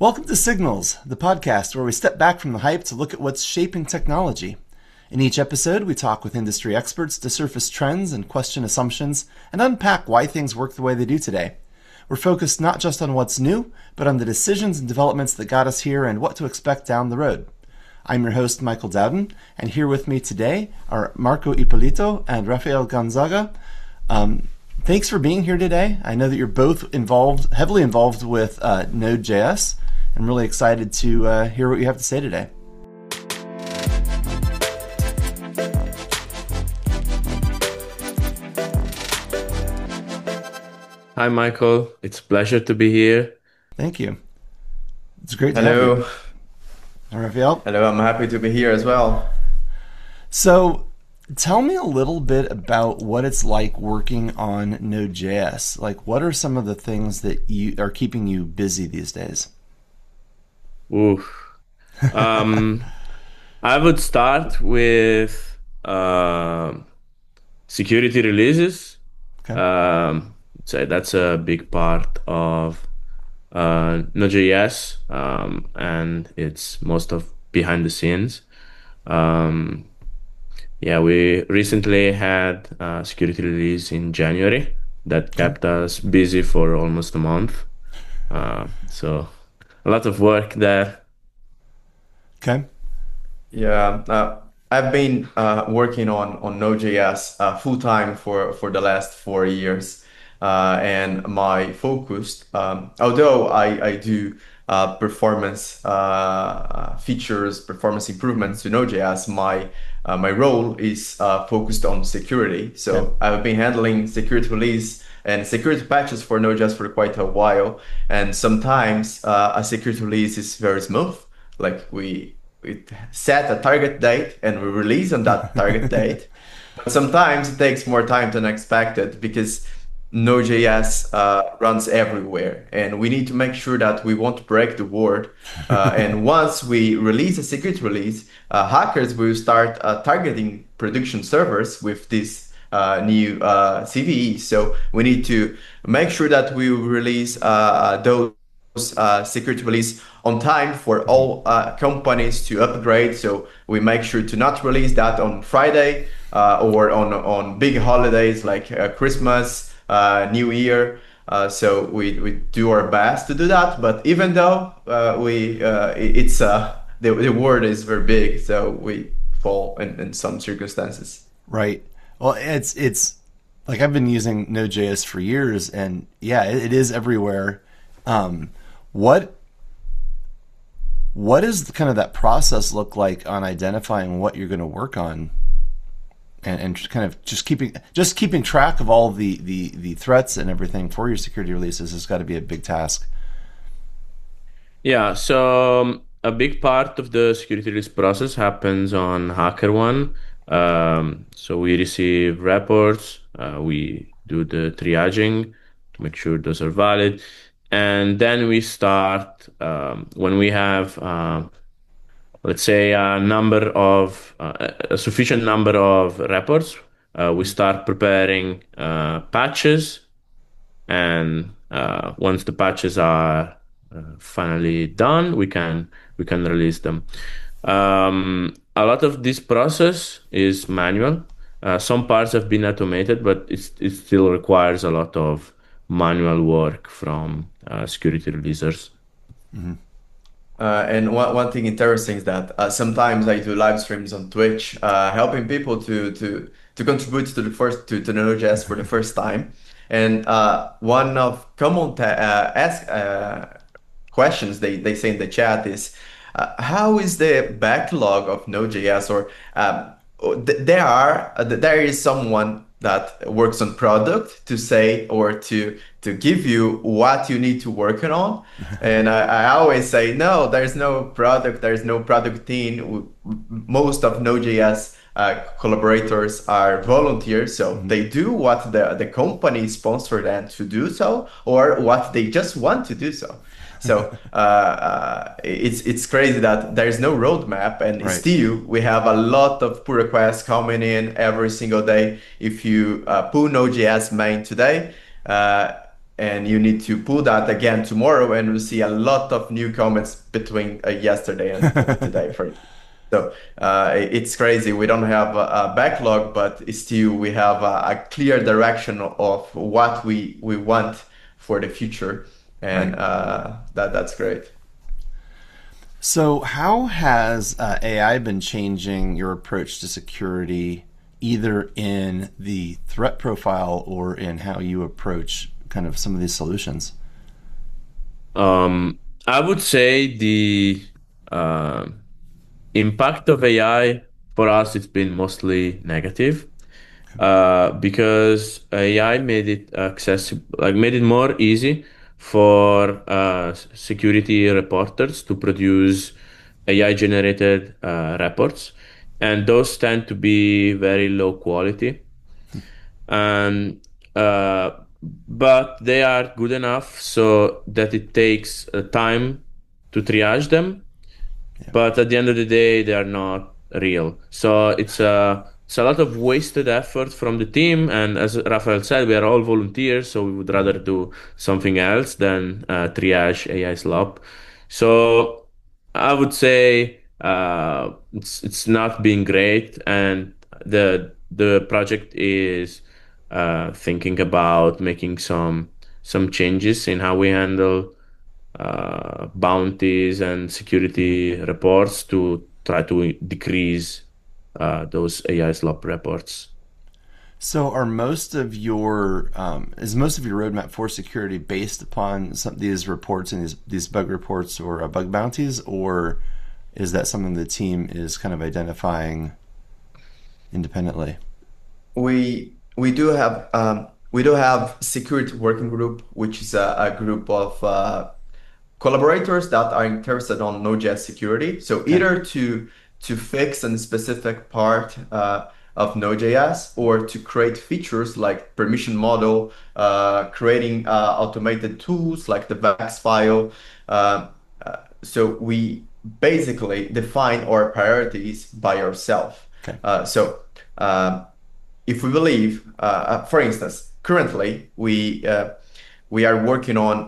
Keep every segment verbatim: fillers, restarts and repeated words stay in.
Welcome to Signals, the podcast where we step back from the hype to look at what's shaping technology. In each episode, we talk with industry experts to surface trends and question assumptions and unpack why things work the way they do today. We're focused not just on what's new, but on the decisions and developments that got us here and what to expect down the road. I'm your host, Michael Dowden, and here with me today are Marco Ippolito and Rafael Gonzaga. Um, thanks for being here today. I know that you're both involved, heavily involved with uh, Node.js. I'm really excited to uh, hear what you have to say today. Hi, Michael. It's a pleasure to be here. Thank you. It's great to Hello. have you. Rafael? Hello, I'm happy to be here as well. So tell me a little bit about what it's like working on Node.js. Like, what are some of the things that you are keeping you busy these days? Ooh. Um, I would start with uh, security releases. Okay. Um, so that's a big part of uh, Node.js, um, and it's most of behind the scenes. Um, yeah, we recently had a security release in January that kept us busy for almost a month. Uh, so a lot of work there. Okay. Yeah, uh, I've been uh, working on on Node.js uh, full time for for the last four years, uh, and my focus, um, although I I do uh, performance uh, features, performance improvements to Node.js, my uh, my role is uh, focused on security. So Okay. I've been handling security release and security patches for Node.js for quite a while, and sometimes uh, a security release is very smooth. Like we we set a target date and we release on that target date. But sometimes it takes more time than expected because Node.js uh, runs everywhere, and we need to make sure that we won't break the world. Uh, and once we release a security release, uh, hackers will start uh, targeting production servers with this uh, new uh, C V E. So we need to make sure that we release uh, those uh, security release on time for all uh, companies to upgrade. So we make sure to not release that on Friday uh, or on on big holidays like uh, Christmas, uh, New Year. Uh, so we, we do our best to do that. But even though uh, we uh, it- it's uh, the the world is very big, so we fall in, in some circumstances. Right. Well, it's it's like I've been using Node.js for years, and yeah, it, it is everywhere. Um, what what is kind of that process look like on identifying what you're going to work on, and, and just kind of just keeping just keeping track of all the, the the threats and everything for your security releases has got to be a big task. Yeah, so um, a big part of the security release process happens on HackerOne. Um, so we receive reports, uh, we do the triaging to make sure those are valid, and then we start um, when we have, uh, let's say, a number of uh, a sufficient number of reports. Uh, we start preparing uh, patches, and uh, once the patches are uh, finally done, we can we can release them. Um, a lot of this process is manual. Uh, some parts have been automated, but it's, it still requires a lot of manual work from uh, security releasers. Uh, and one, one thing interesting is that uh, sometimes I do live streams on Twitch, uh, helping people to to to contribute to the first to, to Node.js for the first time. And uh, one of common ta- uh, ask uh, questions they, they say in the chat is, uh, how is the backlog of Node.js? Or um, th- there are uh, there is someone that works on product to say or to to give you what you need to work on. And I, I always say, no, there's no product, there's no product team. W- Most of Node.js uh, collaborators are volunteers, so they do what the, the company sponsored them to do so, or what they just want to do so. So uh, uh, it's it's crazy that there's no roadmap, and Right. still we have a lot of pull requests coming in every single day. If you uh, pull Node.js main today, uh, and you need to pull that again tomorrow, and we'll see a lot of new comments between uh, yesterday and today, for instance. So uh, it's crazy. We don't have a, a backlog, but still we have a, a clear direction of what we we want for the future, and Right. uh, that that's great. So, how has uh, A I been changing your approach to security, either in the threat profile or in how you approach kind of some of these solutions? Um, I would say the uh, impact of A I for us, it's been mostly negative. Uh, because A I made it accessible, like made it more easy for uh, s- security reporters to produce A I generated uh, reports, and those tend to be very low quality. And uh, but they are good enough so that it takes uh, time to triage them, Yeah. but at the end of the day, they are not real. So it's a it's a lot of wasted effort from the team. And as Rafael said, we are all volunteers, so we would rather do something else than uh, triage A I slop. So I would say uh, it's it's not being great, and the the project is uh, thinking about making some some changes in how we handle uh, bounties and security reports to try to decrease uh, those A I slop reports. So, are most of your um, is most of your roadmap for security based upon some these reports and these these bug reports or uh, bug bounties, or is that something the team is kind of identifying independently? We we do have um, we do have security working group, which is a, a group of uh, collaborators that are interested on Node.js security. So Okay. either to to fix a specific part uh, of Node.js, or to create features like permission model, uh, creating uh, automated tools like the Vax file. Uh, uh, so we basically define our priorities by ourselves. Okay. Uh, so um, if we believe, uh, uh, for instance, currently we uh, we are working on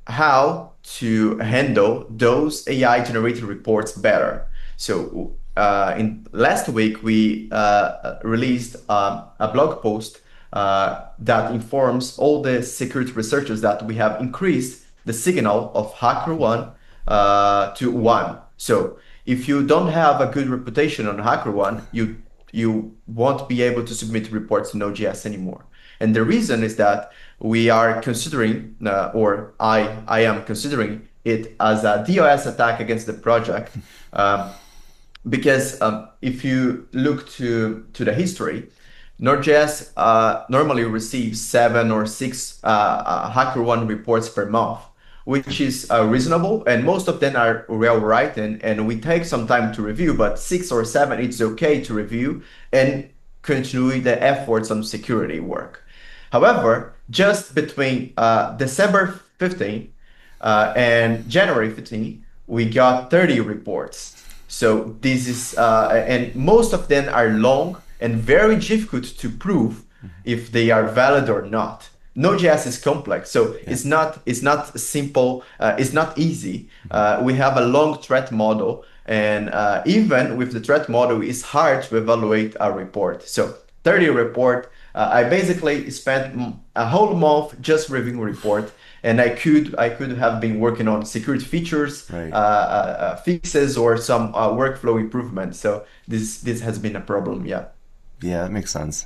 how to handle those A I generated reports better. So uh, in last week we uh, released um, a blog post uh, that informs all the security researchers that we have increased the signal of HackerOne uh, to one. So if you don't have a good reputation on HackerOne, you you won't be able to submit reports to Node.js anymore. And the reason is that we are considering, uh, or I, I am considering it as a DOS attack against the project. Um, because um, if you look to, to the history, Node.js uh, normally receives seven or six uh, uh, HackerOne reports per month, which is uh, reasonable, and most of them are well written, and we take some time to review, but six or seven, it's okay to review and continue the efforts on security work. However, just between uh, December fifteenth uh, and January fifteenth, we got thirty reports. So this is, uh, and most of them are long and very difficult to prove if they are valid or not. Node.js is complex, so Yeah. it's not it's not simple. Uh, it's not easy. Uh, we have a long threat model, and uh, even with the threat model, it's hard to evaluate a report. So thirty report, uh, I basically spent mm, a whole month just reviewing report, and I could I could have been working on security features, Right. uh, uh, uh, fixes, or some uh, workflow improvements. So this this has been a problem. Yeah. Yeah, that makes sense.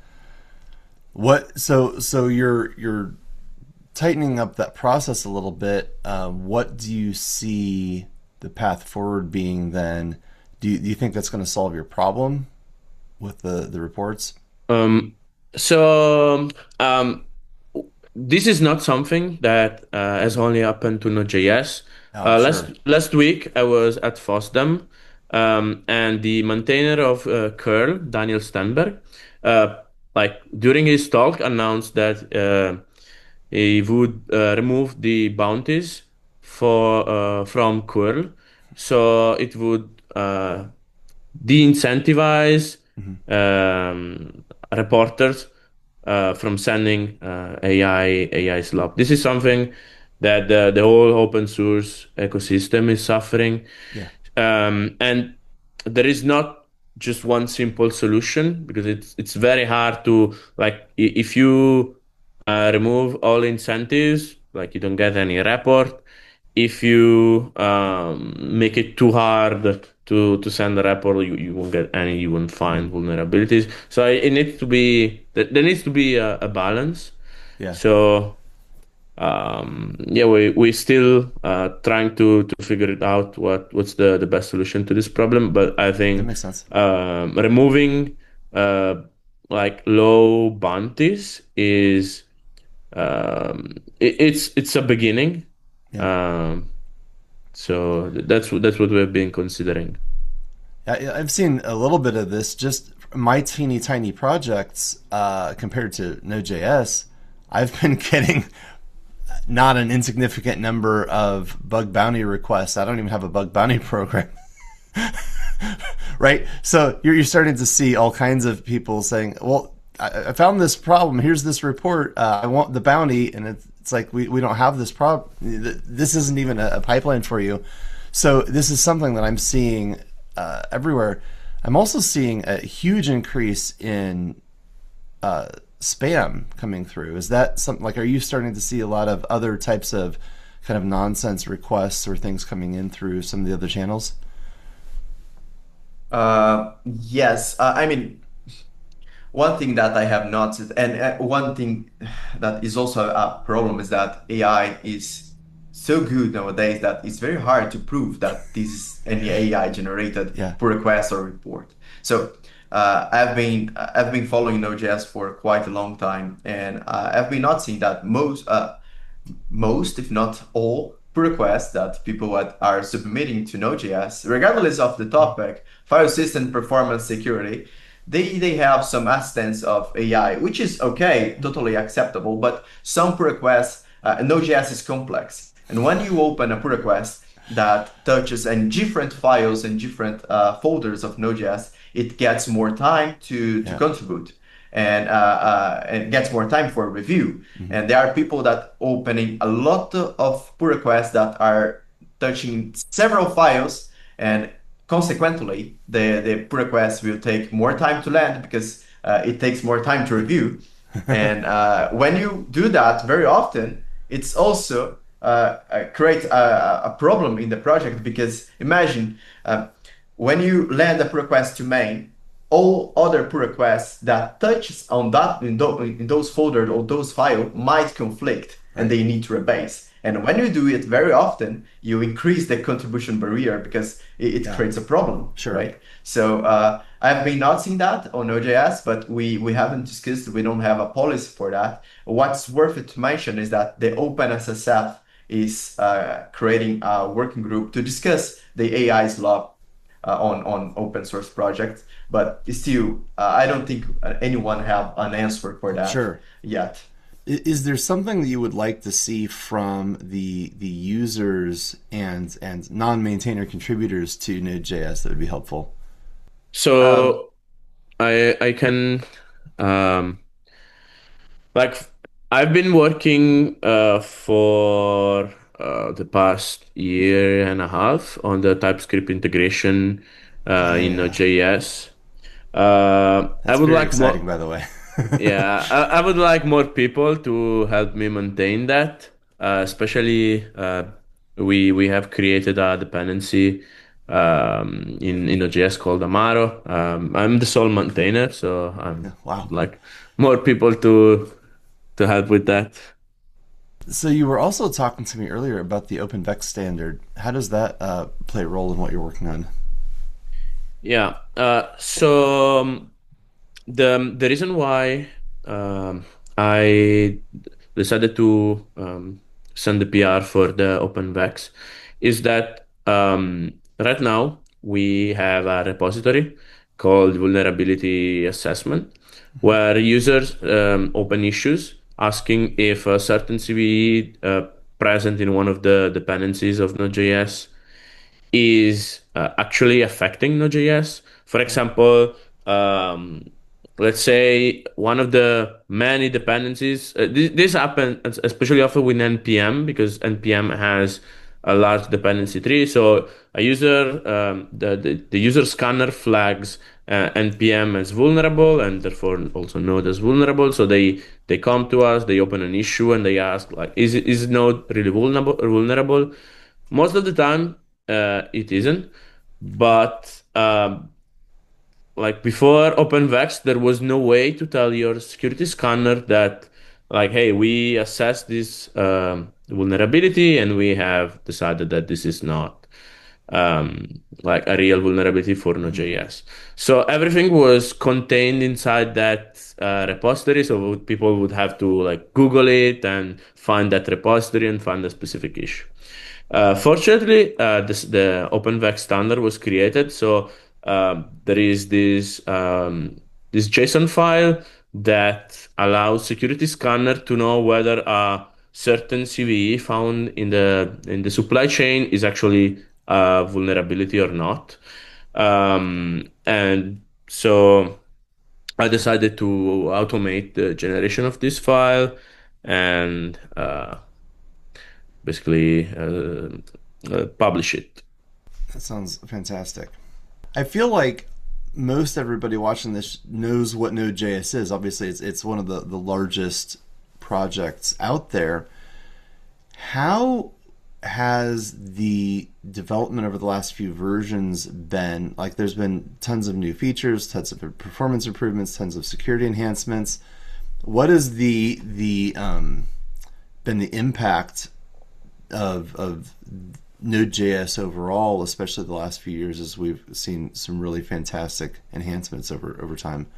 What so so you're you're tightening up that process a little bit. Uh, what do you see the path forward being then? Do you, do you think that's going to solve your problem with the the reports? Um, so um, this is not something that uh, has only happened to Node.js. Oh, Uh, last sure. last week I was at FOSDEM, um, and the maintainer of uh, curl, Daniel Stenberg, uh, like during his talk announced that uh, he would uh, remove the bounties for uh, from curl, so it would uh, de-incentivize Hmm. um, reporters uh, from sending uh, A I A I slop. This is something that the, the whole open source ecosystem is suffering. Yeah. Um, and there is not just one simple solution because it's it's very hard to like i- if you uh, remove all incentives, like you don't get any report. If you um, make it too hard to to send a report, you, you won't get any, you won't find vulnerabilities. So it, it needs to be there there needs to be a, a balance. Yeah. So um, yeah, we we still uh, trying to to figure it out what what's the the best solution to this problem. But I That think makes sense. um, removing uh, like low bounties is um, it, it's it's a beginning. Yeah. Um, so that's that's what we've been considering. I, I've seen a little bit of this. Just my teeny tiny projects uh, compared to Node.js. I've been getting not an insignificant number of bug bounty requests. I don't even have a bug bounty program. Right? So you're, you're starting to see all kinds of people saying, well, I, I found this problem. Here's this report. Uh, I want the bounty. And it's, it's like, we, we don't have this problem. This isn't even a, a pipeline for you. So this is something that I'm seeing uh, everywhere. I'm also seeing a huge increase in uh, spam coming through. Is that something like, are you starting to see a lot of other types of kind of nonsense requests or things coming in through some of the other channels? Uh, yes, uh, I mean, one thing that I have noticed, and uh, one thing that is also a problem, is that A I is so good nowadays that it's very hard to prove that this is any A I generated Yeah. pull request or report. So uh, I've been I've been following Node.js for quite a long time, and uh, I've been noticing that most uh, most, if not all, pull requests that people what are submitting to Node.js, regardless of the topic, file system performance security, they they have some assistance of A I, which is okay, totally acceptable. But some pull requests, uh, Node.js is complex, and when you open a pull request that touches and different files and different uh, folders of Node.js, it gets more time to to Yeah. contribute and uh, uh, and gets more time for review. And there are people that opening a lot of pull requests that are touching several files, and consequently, the the pull request will take more time to land because uh, it takes more time to review. And uh, when you do that very often, it's also uh, uh, creates a, a problem in the project, because imagine uh, when you land a pull request to main, all other pull requests that touches on that in, tho- in those folders or those files might conflict, and they need to rebase. And when you do it very often, you increase the contribution barrier because it, it Yeah. creates a problem, Sure. right? So uh, I've been not seeing that on Node.js, but we, we haven't discussed, we don't have a policy for that. What's worth it to mention is that the OpenSSF is uh, creating a working group to discuss the A I's law uh, on on open source projects, but still, uh, I don't think anyone have an answer for that Sure. yet. I- Is there something that you would like to see from the the users and and non-maintainer contributors to Node.js that would be helpful? So I I can um like I've been working uh for uh the past year and a half on the TypeScript integration uh in Yeah. Node.js. Uh, I That's would very like exciting, more. by the way. Yeah, I, I would like more people to help me maintain that. Uh, especially, uh, we we have created a dependency um, in in Node.js called Amaro. Um, I'm the sole maintainer, so I'm Wow. like more people to to help with that. So you were also talking to me earlier about the OpenVex standard. How does that uh, play a role in what you're working on? Yeah. Uh, so um, the the reason why um, I decided to um, send the P R for the OpenVex is that um, right now we have a repository called Vulnerability Assessment, where users um, open issues asking if a certain C V E uh, present in one of the dependencies of Node.js is uh, actually affecting Node.js. For example, um, let's say one of the many dependencies, uh, this, this happens especially often with N P M because N P M has a large dependency tree. So a user, um, the, the, the user scanner flags uh, N P M as vulnerable and therefore also Node as vulnerable. So they, they come to us, they open an issue and they ask like, is it, is Node really vulnerable? vulnerable? Most of the time, uh, it isn't, but um, like before OpenVex, there was no way to tell your security scanner that, like, hey, we assessed this um, vulnerability and we have decided that this is not um, like a real vulnerability for Node.js. So everything was contained inside that uh, repository. So people would have to like Google it and find that repository and find a specific issue. Uh, fortunately, uh, this, the OpenVex standard was created, so um, there is this um, this JSON file that allows security scanner to know whether a certain C V E found in the in the supply chain is actually a vulnerability or not. Um, and so I decided to automate the generation of this file and uh, basically uh, uh, publish it. That sounds fantastic. I feel like most everybody watching this knows what Node.js is. Obviously, it's it's one of the, the largest projects out there. How has the development over the last few versions been? Like, there's been tons of new features, tons of performance improvements, tons of security enhancements. What has the the um, been the impact of of Node.js overall, especially the last few years, as we've seen some really fantastic enhancements over over time?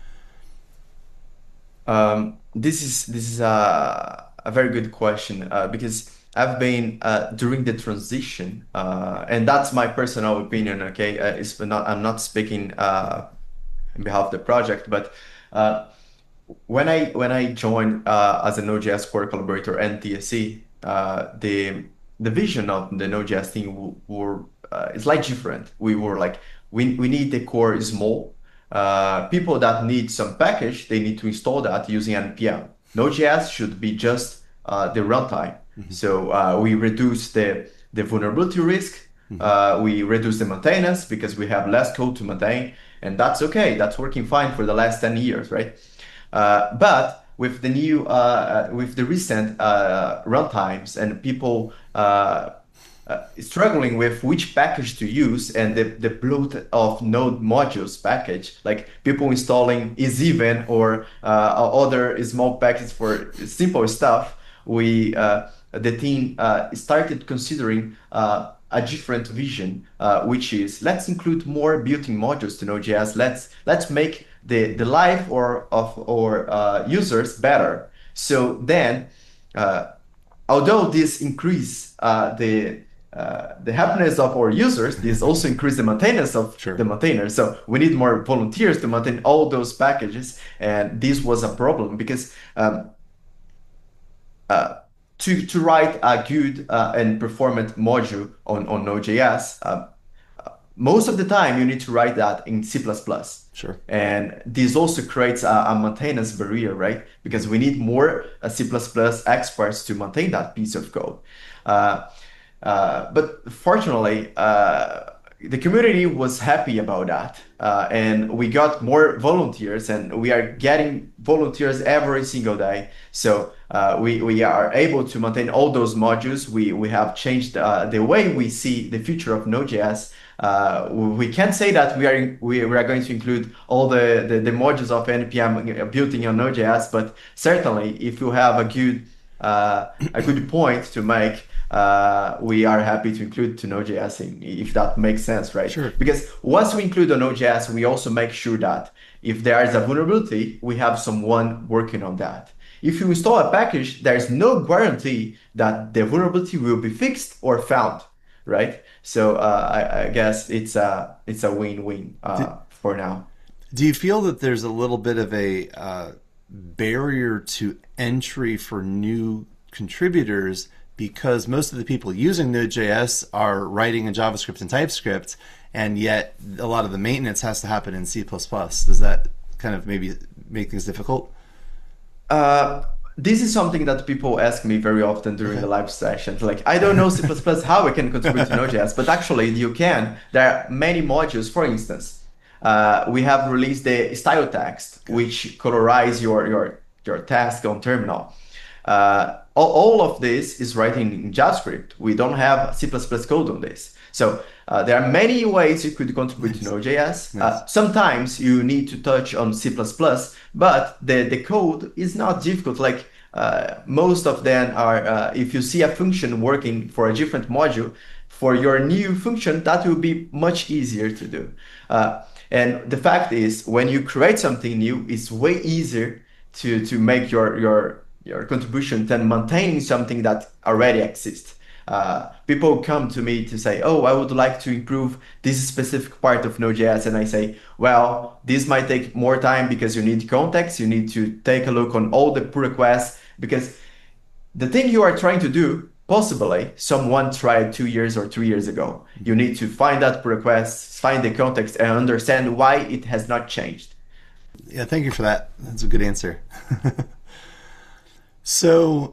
Um, this is this is a, a very good question uh, because I've been uh, during the transition, uh, and that's my personal opinion. Okay, uh, it's not I'm not speaking uh, on behalf of the project, but uh, when I when I joined uh, as a Node.js core collaborator and T S E, uh, the the vision of the Node.js team w- were uh, it's like different. We were like we we need the core small. Uh, people that need some package, they need to install that using N P M. Node.js should be just uh, the runtime. Mm-hmm. So uh, we reduce the the vulnerability risk. Mm-hmm. Uh, we reduce the maintenance because we have less code to maintain, and that's okay. That's working fine for the last ten years, right? Uh, but with the new, uh, with the recent uh, runtimes and people uh, uh, struggling with which package to use and the, the bloat of Node modules package, like people installing EasyEven or uh, other small packages for simple stuff, we uh, the team uh, started considering uh, a different vision, uh, which is let's include more built-in modules to Node.js. Let's let's make the the life or of our uh, users better. So then, uh, although this increase uh, the uh, the happiness of our users, this also increase the maintenance of sure. the maintainers. So we need more volunteers to maintain all those packages, and this was a problem because um, uh, to to write a good uh, and performant module on on Node.js. Uh, Most of the time, you need to write that in C plus plus. Sure. And this also creates a, a maintenance barrier, right? Because we need more uh, C plus plus experts to maintain that piece of code. Uh, uh, but fortunately, uh, the community was happy about that. Uh, and we got more volunteers, and we are getting volunteers every single day. So uh, we, we are able to maintain all those modules. We, we have changed uh, the way we see the future of Node.js. Uh, we can't say that we are we, we are going to include all the, the, the modules of N P M built in on Node.js, but certainly if you have a good uh, a good point to make, uh, we are happy to include to Node.js in, if that makes sense, right? Sure. Because once we include on Node.js, we also make sure that if there is a vulnerability, we have someone working on that. If you install a package, there is no guarantee that the vulnerability will be fixed or found, right? So uh, I, I guess it's a it's a win-win uh, do, for now. Do you feel that there's a little bit of a uh, barrier to entry for new contributors because most of the people using Node.js are writing in JavaScript and TypeScript, and yet a lot of the maintenance has to happen in C plus plus? Does that kind of maybe make things difficult? Uh, this is something that people ask me very often during Okay. the live sessions. Like, I don't know C plus plus how I can contribute to Node.js, but actually you can. There are many modules. For instance, uh, we have released the style text, Okay. which colorize your your your task on terminal. Uh, all, all of this is written in JavaScript. We don't have C plus plus code on this. So uh, there are many ways you could contribute to Nice. Node.js. Nice. Uh, sometimes you need to touch on C plus plus, but the, the code is not difficult. Like uh, most of them are, uh, if you see a function working for a different module, for your new function, that will be much easier to do. Uh, and the fact is, when you create something new, it's way easier to, to make your, your, your contribution than maintaining something that already exists. Uh, people come to me to say, oh, I would like to improve this specific part of Node.js. And I say, well, this might take more time because you need context. You need to take a look on all the pull requests, because the thing you are trying to do, possibly someone tried two years or three years ago. You need to find that pull request, find the context, and understand why it has not changed. Yeah, thank you for that. That's a good answer. So,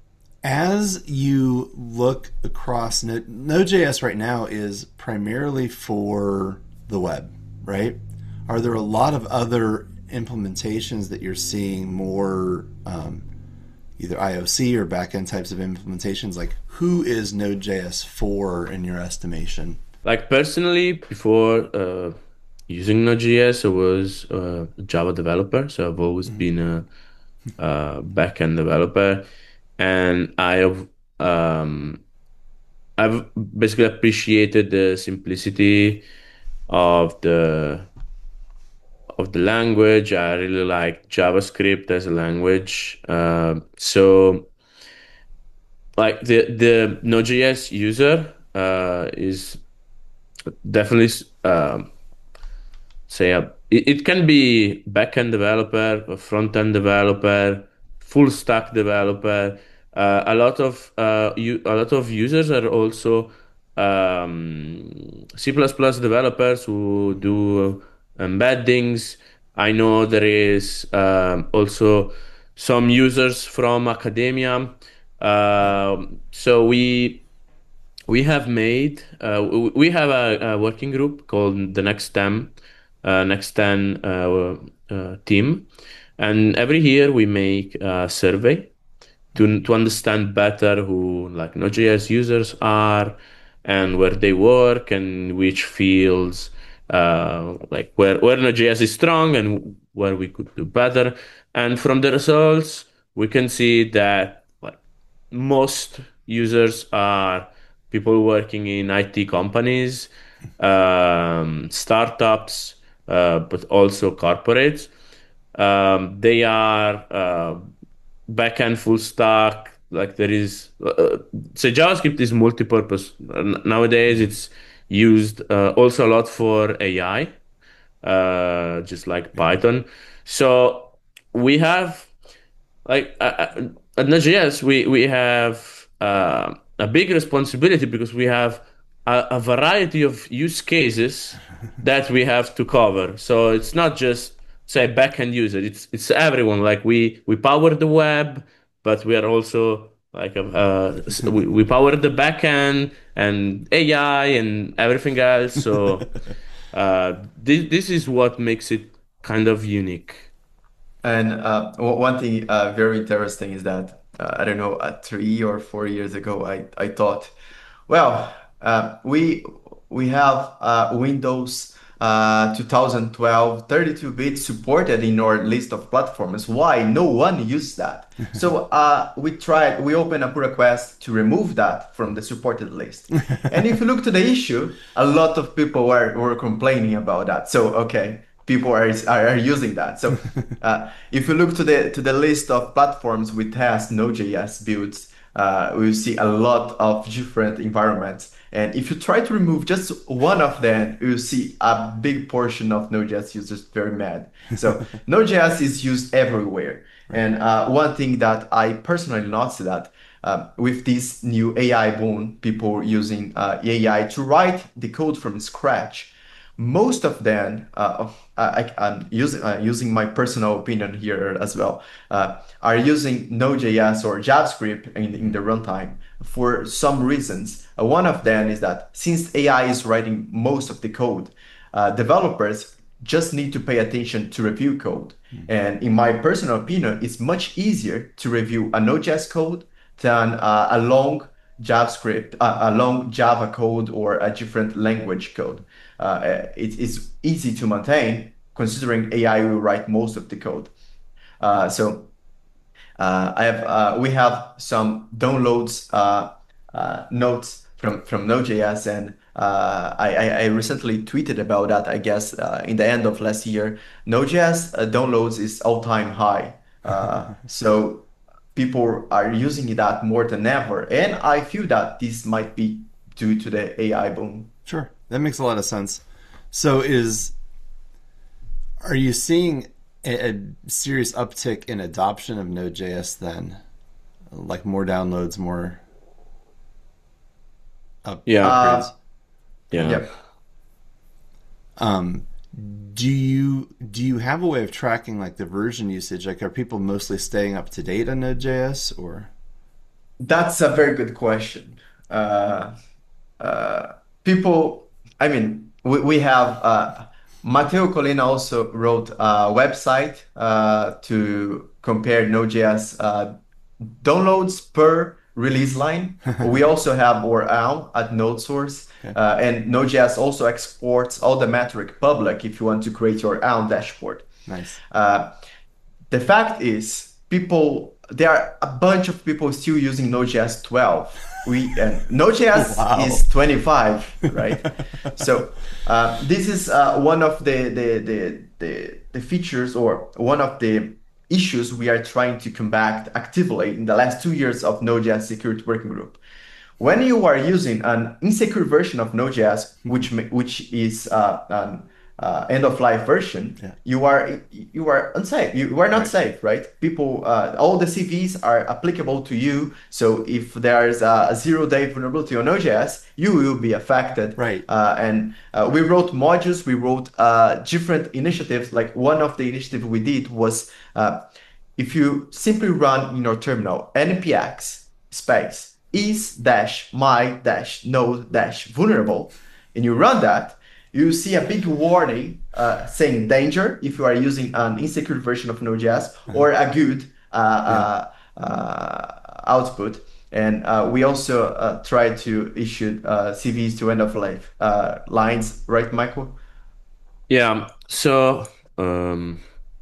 as you look across Node, Node.js right now is primarily for the web, right? Are there a lot of other implementations that you're seeing more, um, either I O C or backend types of implementations? Like, who is Node.js for in your estimation? Like personally, before uh, using Node.js, I was uh, a Java developer, so I've always been a, a backend developer, and I have um, I've basically appreciated the simplicity of the of the language. I really like JavaScript as a language. Uh, so like the the Node.js user uh, is definitely um, say a, it, it can be backend developer, a front-end developer, full stack developer. Uh, a lot of uh, you, a lot of users are also um, C plus plus developers who do embeddings. I know there is um, also some users from academia. Um so we we have made uh, w- we have a, a working group called the Next ten uh, Next ten uh, uh, team, and every year we make a survey to to understand better who like Node.js users are and where they work and which fields uh, like where where Node.js is strong and where we could do better. And from the results, we can see that like most users are people working in I T companies, um, startups, uh, but also corporates. Um, they are uh, backend full stack. Like there is, uh, so JavaScript is multi-purpose. N- Nowadays, it's used uh, also a lot for A I, uh, just like Python. So we have like uh, uh, at Node.js, we we have uh, a big responsibility because we have a, a variety of use cases that we have to cover. So it's not just say backend user; it's it's everyone. Like we we power the web, but we are also like a, uh, s- we we power the backend and A I and everything else. So uh, this this is what makes it kind of unique. And uh, o- one thing uh, very interesting is that uh, I don't know, uh, three or four years ago, I, I thought, well, uh, we we have uh, Windows uh, twenty twelve thirty-two bit supported in our list of platforms. Why no one used that? So uh, we tried, we opened a pull request to remove that from the supported list. And if you look to the issue, a lot of people were, were complaining about that. So okay, people are, are, are using that. So uh, if you look to the to the list of platforms with test Node.js builds, uh, we will see a lot of different environments. And if you try to remove just one of them, you will see a big portion of Node.js users very mad. So Node.js is used everywhere. And uh, one thing that I personally noticed that uh, with this new A I boom, people using uh, A I to write the code from scratch, most of them, uh, I, I'm using uh, using my personal opinion here as well, uh, are using Node.js or JavaScript in, in the runtime for some reasons. Uh, one of them is that since A I is writing most of the code, uh, developers just need to pay attention to review code. Mm. And in my personal opinion, it's much easier to review a Node.js code than uh, a long JavaScript, uh, a long Java code or a different language code. Uh, it, it's easy to maintain considering A I will write most of the code. Uh, so uh, I have uh, we have some downloads uh, uh, notes from from Node.js, and uh, I, I recently tweeted about that. I guess uh, in the end of last year, Node.js uh, downloads is all-time high. Uh, so people are using that more than ever, and I feel that this might be due to the A I boom. Sure, that makes a lot of sense. So, is are you seeing a, a serious uptick in adoption of Node.js then, like more downloads, more up yeah, uh, upgrades? yeah. Yeah. Um, do you do you have a way of tracking like the version usage? Like, are people mostly staying up to date on Node.js, or? That's a very good question. Uh, uh, people, I mean, we, we have uh, Matteo Colina also wrote a website uh, to compare Node.js uh, downloads per release line. We also have our own at NodeSource, Okay. uh, and Node.js also exports all the metric public if you want to create your own dashboard. Nice. Uh, the fact is, people, there are a bunch of people still using Node.js twelve. We and Node.js Wow. is twenty-five, right? So uh, this is uh, one of the the, the the the features or one of the issues we are trying to combat actively in the last two years of Node.js Security Working Group. When you are using an insecure version of Node.js, which ma- which is uh, an uh, end-of-life version, Yeah. you are you are unsafe. You, you are not Right. safe, right? People, uh, all the C Vs are applicable to you. So if there is a, a zero-day vulnerability on Node.js, you will be affected. Right. Uh, and uh, we wrote modules. We wrote uh, different initiatives. Like one of the initiatives we did was uh, if you simply run in your terminal npx space is dash my dash node dash vulnerable, and you run that, you see a big warning uh, saying danger if you are using an insecure version of Node.js or a good uh, uh, uh, output. And uh, we also uh, try to issue uh, C Vs to end of life uh, lines, right, Michael? Yeah. So um,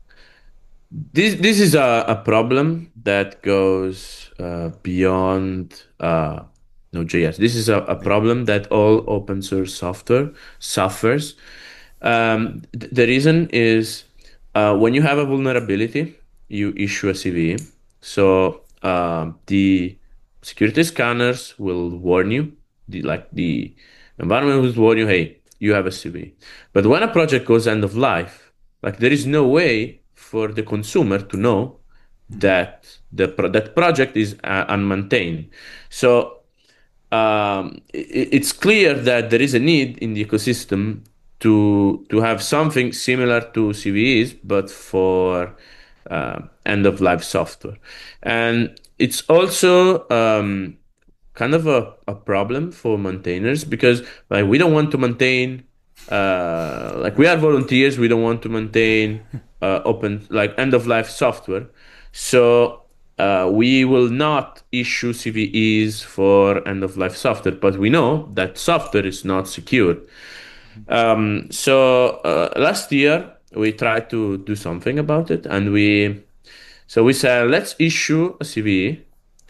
this this is a, a problem that goes uh, beyond uh, Node.js. This is a, a problem that all open source software suffers. Um, th- the reason is uh, when you have a vulnerability, you issue a C V. So um, the security scanners will warn you, the like the environment will warn you, hey, you have a C V. But when a project goes end of life, like there is no way for the consumer to know that the pro- that project is uh, unmaintained. So um, it, it's clear that there is a need in the ecosystem to to have something similar to C V Es, but for uh, end of life software, and it's also um, kind of a, a problem for maintainers because like we don't want to maintain uh, like we are volunteers, we don't want to maintain uh, open like end of life software, so uh, we will not issue C V Es for end of life software, but we know that software is not secure. Um, so uh, last year we tried to do something about it, and we so we said let's issue a C V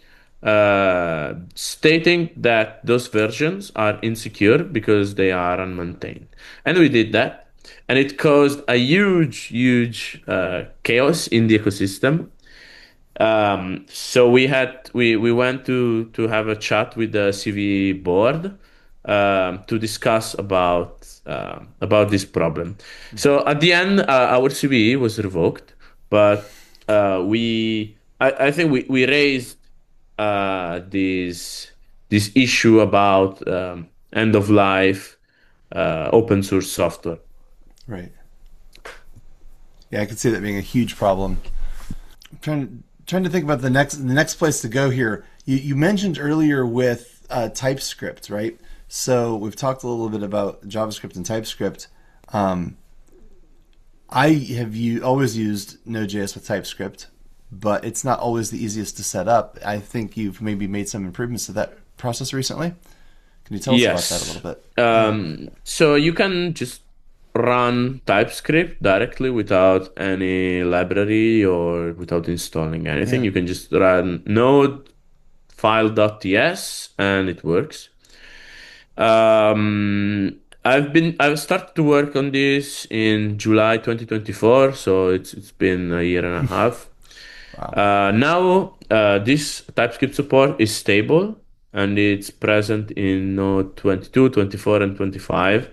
uh, stating that those versions are insecure because they are unmaintained, and we did that, and it caused a huge, huge uh, chaos in the ecosystem. Um, so we had we we went to to have a chat with the C V board um, to discuss about uh, about this problem. So at the end, uh, our C V was revoked, but uh, we I, I think we we raised uh, this this issue about um, end of life uh, open source software. Right. Yeah, I could see that being a huge problem. I'm trying trying to think about the next the next place to go here. You you mentioned earlier with uh, TypeScript, right? So we've talked a little bit about JavaScript and TypeScript. Um, I have you always used Node.js with TypeScript, but it's not always the easiest to set up. I think you've maybe made some improvements to that process recently. Can you tell us about that a Yes. little bit? Um, so you can just run TypeScript directly without any library or without installing anything. Yeah. You can just run node file.ts and it works. Um, I've been I've started to work on this in July twenty twenty-four, so it's it's been a year and a half. Wow. Uh, now uh, this TypeScript support is stable and it's present in Node twenty-two, twenty-four, and twenty-five.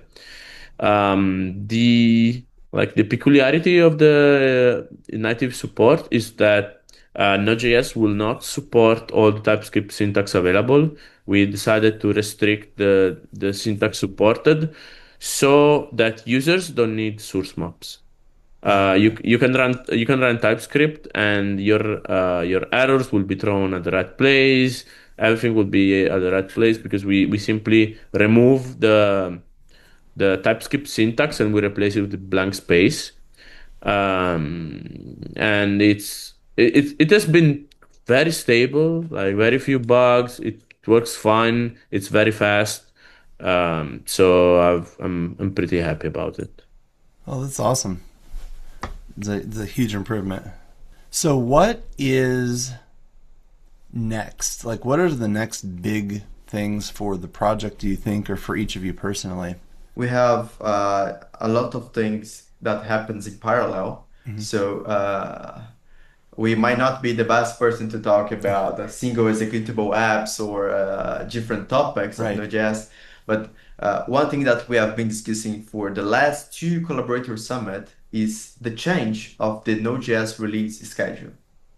Um, the like the peculiarity of the uh, native support is that uh, Node.js will not support all the TypeScript syntax available. We decided to restrict the the syntax supported so that users don't need source maps. Oh, Uh, okay. you you can run you can run TypeScript and your uh, your errors will be thrown at the right place. Everything will be at the right place because we, we simply remove the the TypeScript syntax and we replace it with blank space. Um, and it's it it has been very stable, like very few bugs. It works fine. It's very fast. Um, so I've, I'm I'm pretty happy about it. Oh, that's awesome. It's a, it's a huge improvement. So what is next? Like, what are the next big things for the project, do you think, or for each of you personally? We have uh, a lot of things that happens in parallel. Mhm. So uh, we might not be the best person to talk about uh, single executable apps or uh, different topics of Right. Node.js, but uh, one thing that we have been discussing for the last two Collaborator Summit is the change of the Node.js release schedule.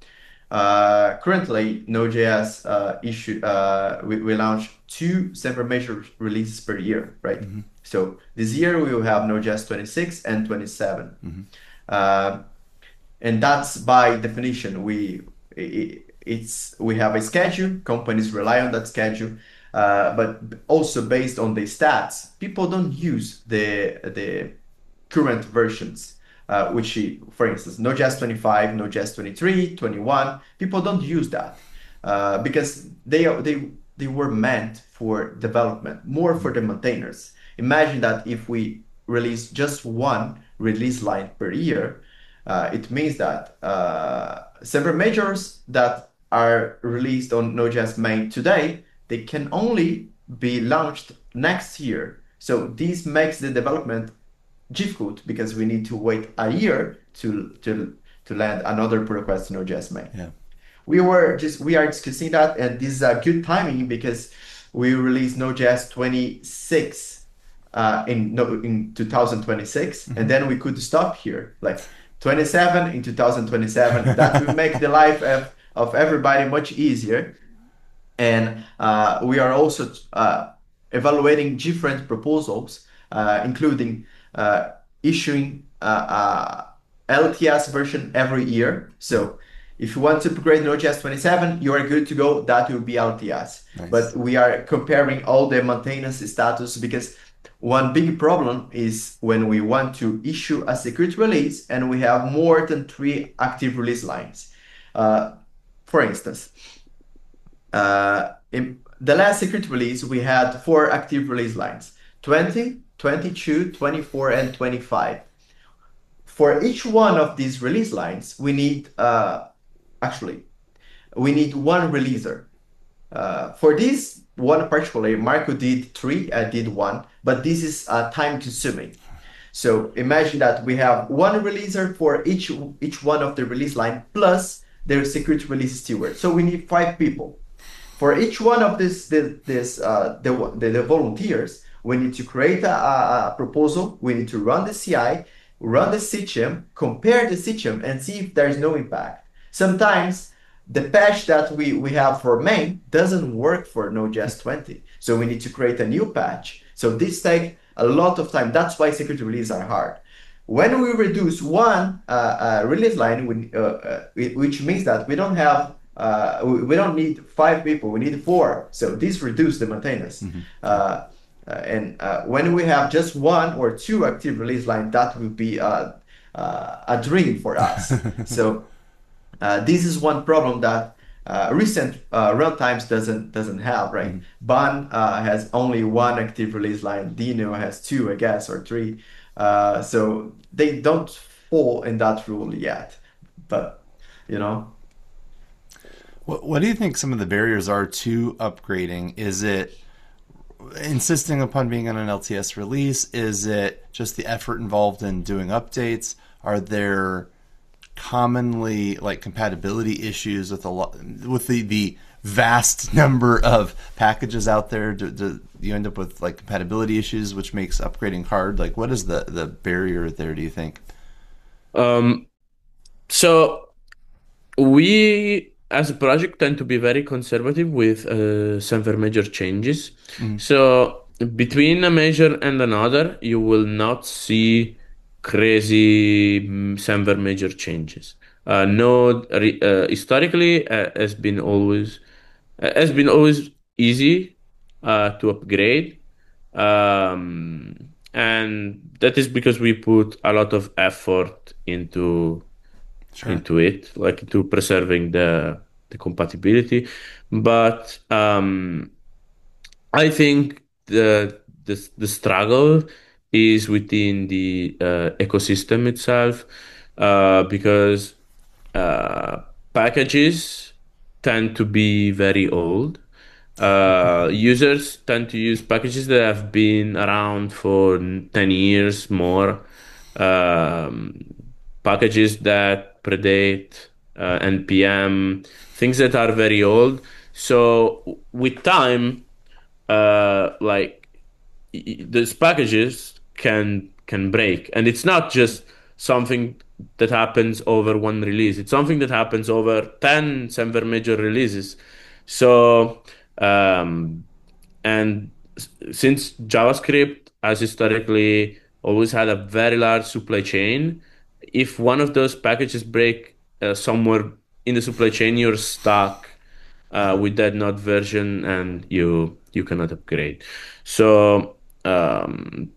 Uh, currently, Node.js uh, issue uh, we, we launch two separate major releases per year, right? Mhm. So this year we will have Node.js twenty-six and twenty-seven. Mhm. Uh, and that's by definition. We i- it's we have a schedule. Companies rely on that schedule, uh, but also based on the stats, people don't use the the current versions. Uh, which, i- for instance, Node.js twenty-five, Node.js twenty-three, twenty-one, people don't use that uh, because they are they they were meant for development, more for the maintainers. Imagine that if we release just one release line per year, uh, it means that uh, several majors that are released on Node.js main today, they can only be launched next year. So this makes the development difficult because we need to wait a year to to to land another pull request in Node.js main. Yeah. We were just we are discussing that, and this is a good timing because we released Node.js twenty-six uh, in no, in two thousand twenty-six, Mhm. and then we could stop here, like twenty-seven in two thousand twenty-seven. That will make the life of, of everybody much easier. And uh, we are also uh, evaluating different proposals, uh, including uh, issuing uh, uh, L T S version every year. So if you want to upgrade Node.js twenty-seven, you are good to go. That will be L T S. Nice. But we are comparing all the maintenance status because one big problem is when we want to issue a security release and we have more than three active release lines. Uh, for instance, uh, in the last security release, we had four active release lines, twenty, twenty-two, twenty-four, and twenty-five. For each one of these release lines, we need, uh, actually, we need one releaser. Uh, for this one particularly, Marco did three, I did one, but this is uh, time consuming. So imagine that we have one releaser for each each one of the release line plus their security release steward. So we need five people. For each one of this this, this uh, the, the the volunteers, we need to create a, a proposal. We need to run the C I, run the C H M, compare the C H M, and see if there is no impact. Sometimes the patch that we, we have for main doesn't work for Node.js twenty. So we need to create a new patch. So this takes a lot of time. That's why security releases are hard. When we reduce one uh, uh, release line, we, uh, uh, which means that we don't have uh, we, we don't need five people, we need four. So this reduces the maintenance. Mm-hmm. uh, uh, and uh, when we have just one or two active release line, that will be uh, uh, a dream for us. So uh, this is one problem that uh, recent uh, runtimes doesn't doesn't have, right? Mm-hmm. Ban uh, has only one active release line. Dino has two, I guess, or three. Uh, so they don't fall in that rule yet, but you know. What, what do you think some of the barriers are to upgrading? Is it insisting upon being on an L T S release? Is it just the effort involved in doing updates? Are there commonly like compatibility issues with a lot with the the vast number of packages out there? Do, do you end up with like compatibility issues, which makes upgrading hard? Like, what is the the barrier there, do you think? Um, so we as a project tend to be very conservative with uh, server major changes. Mm. So between a measure and another, you will not see crazy server major changes. Uh, Node uh, historically uh, has been always uh, has been always easy uh, to upgrade, um, and that is because we put a lot of effort into Sure. into it, like to preserving the the compatibility. But um, I think the, the the struggle is within the uh, ecosystem itself, uh, because uh, packages tend to be very old. Uh, users tend to use packages that have been around for ten years more. Um, packages that predate uh, N P M, things that are very old. So with time, uh, like these packages can can break, and it's not just something that happens over one release. It's something that happens over ten server major releases. So um, and since JavaScript has historically always had a very large supply chain, if one of those packages break uh, somewhere in the supply chain, you're stuck uh, with that Node version, and you you cannot upgrade. So um,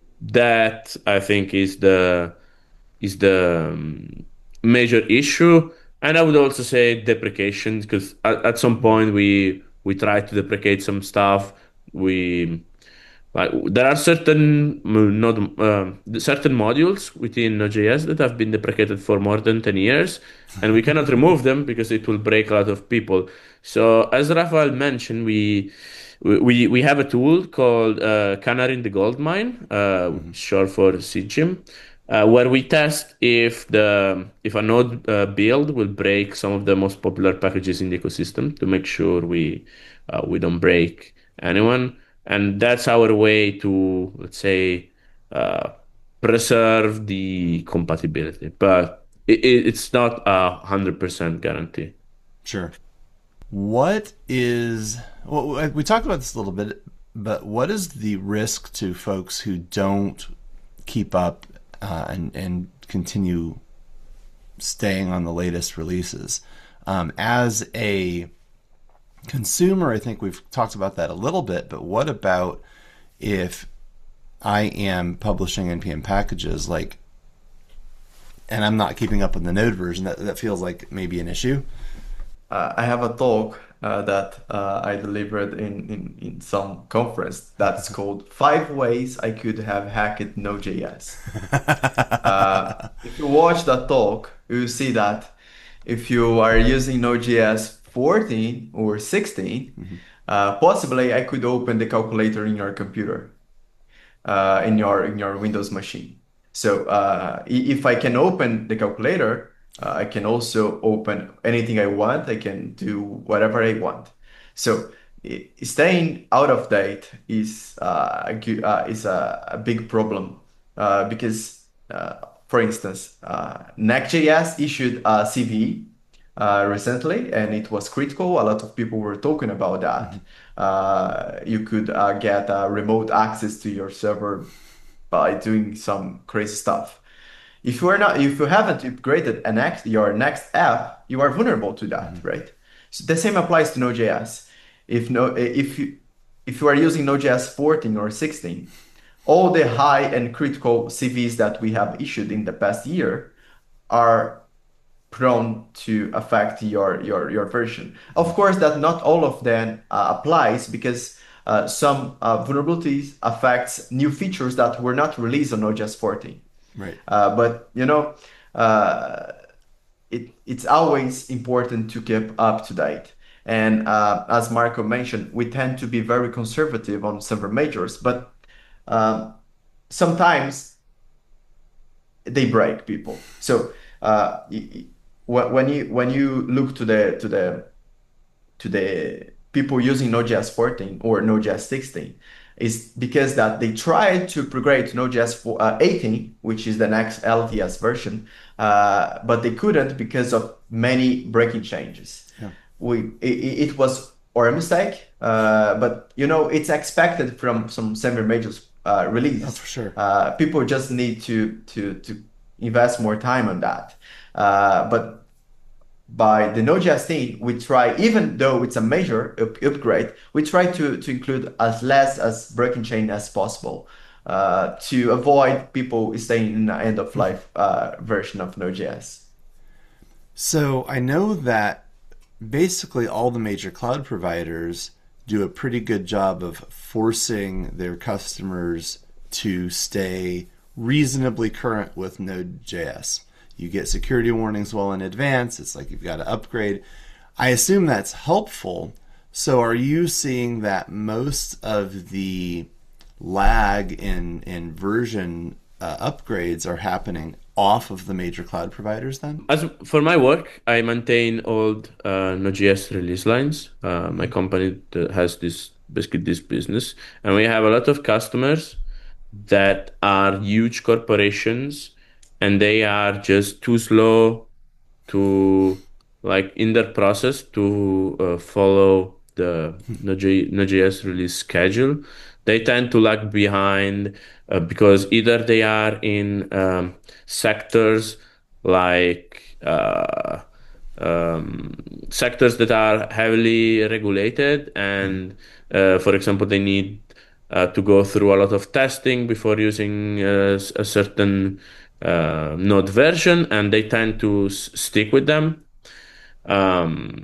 that I think is the is the um, major issue. And I would also say deprecation, because at, at some point we we tried to deprecate some stuff. We like there are certain not uh, certain modules within Node.js that have been deprecated for more than ten years, and we cannot remove them because it will break a lot of people. So as Rafael mentioned, we we we have a tool called uh, Canary in the Gold Mine, uh, mm-hmm. short for C G I M, uh, where we test if the if a node uh, build will break some of the most popular packages in the ecosystem to make sure we uh, we don't break anyone. And that's our way to, let's say, uh, preserve the compatibility. But it, it, it's not a one hundred percent guarantee. Sure. What is, well, we talked about this a little bit, but what is the risk to folks who don't keep up uh, and, and continue staying on the latest releases? Um, as a consumer, I think we've talked about that a little bit, but what about if I am publishing N P M packages, like, and I'm not keeping up with the Node version? That, that feels like maybe an issue. Uh, I have a talk uh, that uh, I delivered in, in, in some conference that's called Five Ways I Could Have Hacked Node.js. uh, if you watch that talk, you will see that if you are using Node.js fourteen or sixteen, mm-hmm. uh, possibly I could open the calculator in your computer, uh, in your in your Windows machine. So uh, if I can open the calculator, uh, I can also open anything I want. I can do whatever I want. So staying out of date is uh, a, uh, is a, a big problem uh, because, uh, for instance, uh, Next.js issued a C V E uh, recently, and it was critical. A lot of people were talking about that. Mm-hmm. Uh, you could uh, get uh, remote access to your server by doing some crazy stuff. If you are not, if you haven't upgraded an next, your next app, you are vulnerable to that, Mm-hmm. right? So the same applies to Node.js. If no, if you if you are using Node.js fourteen or sixteen, all the high and critical C Vs that we have issued in the past year are prone to affect your your your version. Of course, that not all of them uh, applies because uh, some uh, vulnerabilities affects new features that were not released on Node.js fourteen. Right. Uh, but you know, uh, it it's always important to keep up to date. And uh, as Marco mentioned, we tend to be very conservative on server majors, but um, sometimes they break people. So uh, y- y- wh- when you when you look to the to the to the people using Node.js fourteen or Node.js sixteen, is because that they tried to migrate to Node.js for, uh, eighteen, which is the next L T S version, uh, but they couldn't because of many breaking changes. Yeah. We it, it was our mistake, uh, but you know it's expected from some semi majors uh, release. Oh, for sure. Uh, people just need to to to invest more time on that. Uh, but by the Node.js team, we try, even though it's a major up- upgrade, we try to, to include as less as breaking chain as possible uh, to avoid people staying in the end of life uh, version of Node.js. So I know that basically all the major cloud providers do a pretty good job of forcing their customers to stay reasonably current with Node.js. You get security warnings well in advance. It's like you've got to upgrade. I assume that's helpful. So are you seeing that most of the lag in, in version uh, upgrades are happening off of the major cloud providers then? As for my work, I maintain old uh, Node.js release lines. Uh, my company that has this basically this business, and we have a lot of customers that are huge corporations, and they are just too slow to like in their process to uh, follow the Node.js Node.js release schedule. They tend to lag behind uh, because either they are in um, sectors like uh, um, sectors that are heavily regulated, and uh, for example, they need uh, to go through a lot of testing before using uh, s- a certain uh, node version, and they tend to s- stick with them. Um,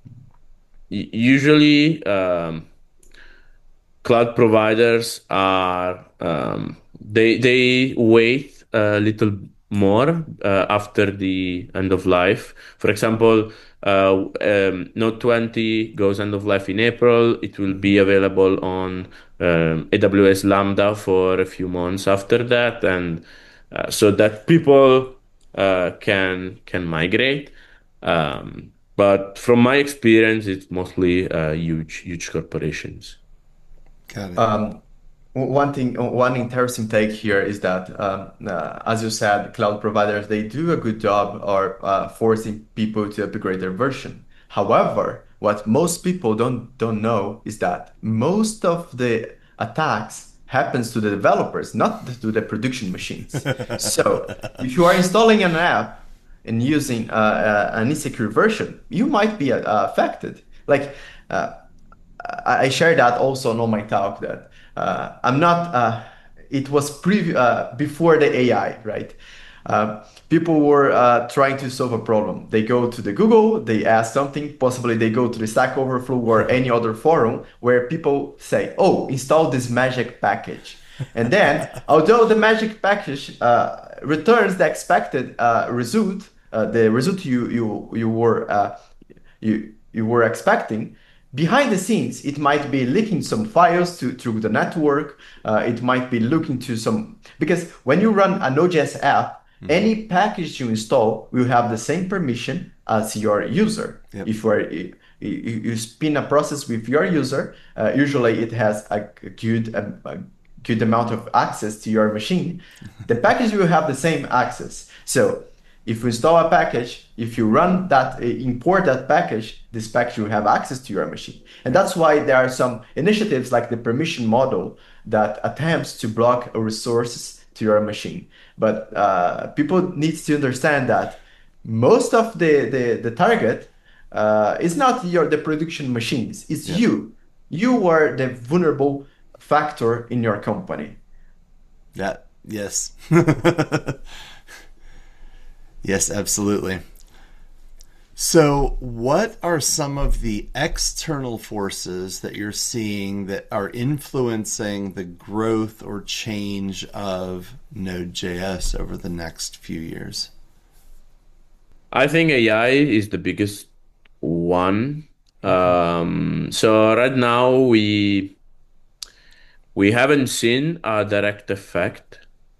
u- usually, um, cloud providers are um, they they wait a little more uh, after the end of life. For example, uh, um, Node twenty goes end of life in April. It will be available on um, A W S Lambda for a few months after that, and uh, so that people uh, can can migrate. Um, but from my experience, it's mostly uh, huge huge corporations. Got it. Um, w- one thing, one interesting take here is that, um, uh, as you said, cloud providers, they do a good job or uh, forcing people to upgrade their version. However, what most people don't don't know is that most of the attacks happens to the developers, not to the production machines. So if you are installing an app and using uh, uh, an insecure version, you might be uh, affected. Like uh, I I shared that also on my talk that uh, I'm not. Uh, it was pre uh, before the A I, right? Uh, people were uh, trying to solve a problem. They go to the Google, they ask something. Possibly they go to the Stack Overflow or any other forum where people say, "Oh, install this magic package," and then, although the magic package uh, returns the expected uh, result, uh, the result you you you were uh, you you were expecting, behind the scenes it might be leaking some files to through the network. Uh, it might be looking to some, because when you run a Node.js app, any package you install will have the same permission as your user. Yep. If you are you, you spin a process with your user, uh, usually it has a good a, a good amount of access to your machine. The package will have the same access. So If you install a package, if you run that, uh, import that package, this package will have access to your machine. And that's why there are some initiatives like the permission model that attempts to block resources to your machine. But uh, people need to understand that most of the, the, the target uh, is not your the production machines, it's Yeah. you. You are the vulnerable factor in your company. That, yes. Yes, absolutely. So, what are some of the external forces that you're seeing that are influencing the growth or change of Node.js over the next few years? I think A I is the biggest one. Um, so right now we we haven't seen a direct effect,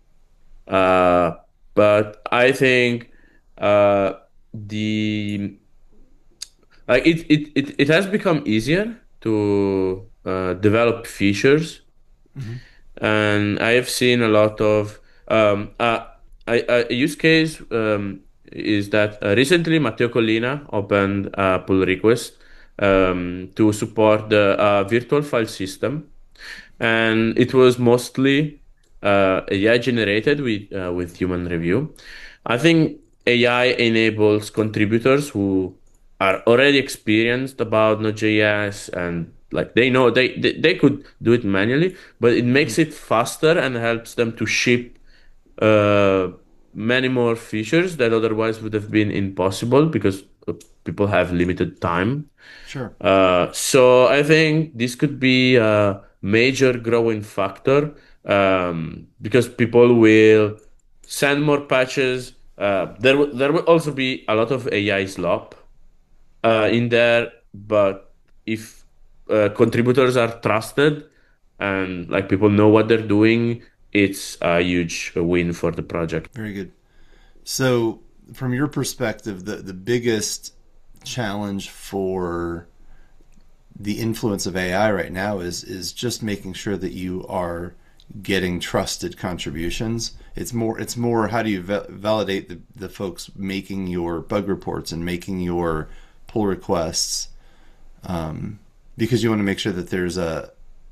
uh, but I think uh, the like it, it it it has become easier to uh, develop features, Mm-hmm. and I have seen a lot of um, uh, a, a use case um, is that uh, recently Matteo Collina opened a pull request um, to support the uh, virtual file system, and it was mostly uh, A I generated with uh, with human review. I think A I enables contributors who are already experienced about Node.js and like they know they, they they could do it manually, but it makes it faster and helps them to ship uh, many more features that otherwise would have been impossible because uh, people have limited time. Sure. Uh, so I think this could be a major growing factor um, because people will send more patches. Uh, there will there will also be a lot of A I slop uh, in there, but if uh, contributors are trusted and like people know what they're doing, it's a huge win for the project. Very good. So, from your perspective, the, the biggest challenge for the influence of A I right now is is just making sure that you are getting trusted contributions. It's more it's more how do you va- validate the, the folks making your bug reports and making your pull requests, um, because you want to make sure that there's a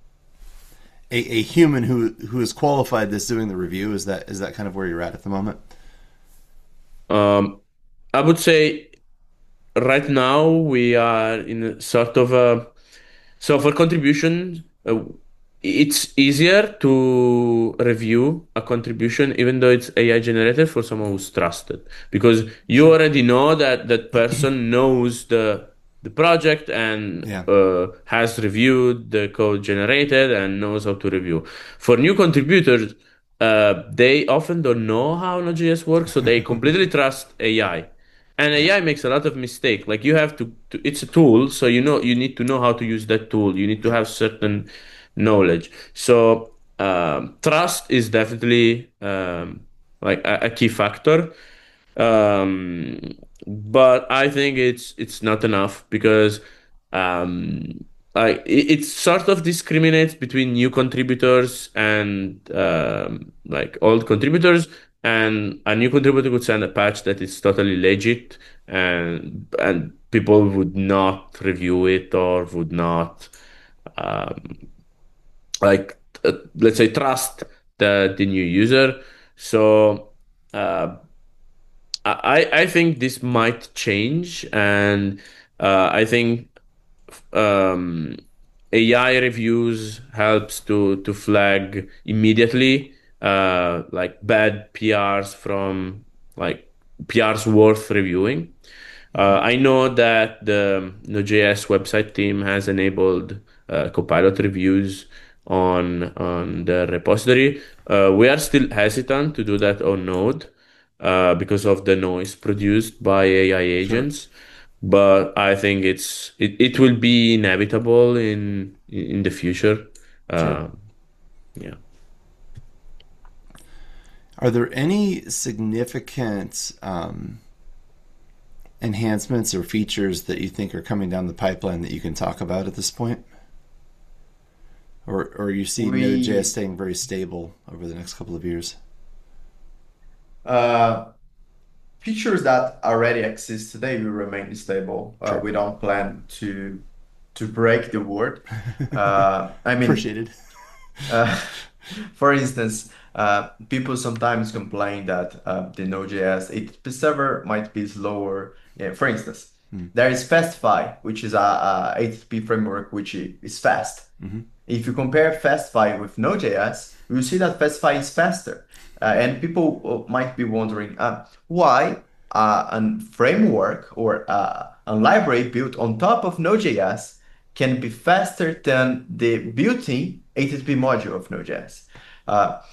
a, a human who who is qualified that's doing the review. Is that is that kind of where you're at at the moment? Um, I would say right now we are in a sort of a so for contribution, uh, it's easier to review a contribution even though it's A I generated for someone who's trusted because you Sure. already know that that person knows the the project and Yeah. uh, has reviewed the code generated and knows how to review. For new contributors, uh, they often don't know how Node.js works, so they completely trust A I. And Yeah. A I makes a lot of mistake. Like you have to, to, it's a tool, so you know you need to know how to use that tool. You need to have certain knowledge. So um, trust is definitely um, like a, a key factor. Um, but I think it's it's not enough because um, like it, it sort of discriminates between new contributors and um, like old contributors, and a new contributor could send a patch that is totally legit, and and people would not review it or would not um, like uh, let's say trust the the new user. So. Uh, I I think this might change, and uh, I think um, A I reviews helps to to flag immediately uh, like bad P Rs from like P Rs worth reviewing. Uh, I know that the Node.js website team has enabled uh, Copilot reviews on on the repository. Uh, we are still hesitant to do that on Node uh, because of the noise produced by A I Sure. agents. But I think it's it, it will be inevitable in in the future. Sure. Uh, yeah. Are there any significant um, enhancements or features that you think are coming down the pipeline that you can talk about at this point? Or, or you see Node.js We staying very stable over the next couple of years? uh, features that already exist today will remain stable. Uh, Sure. we don't plan to to break the word. Uh, I mean, Appreciated. uh, for instance, uh, people sometimes complain that uh, the Node.js H T T P server might be slower. Yeah, for instance, Hmm. there is Fastify, which is a, a H T T P framework which i- is fast. Hmm. If you compare Fastify with Node.js, you see that Fastify is faster. Uh, and people uh, might be wondering uh, why uh, a framework or uh, a library built on top of Node.js can be faster than the built-in H T T P module of Node.js. Uh,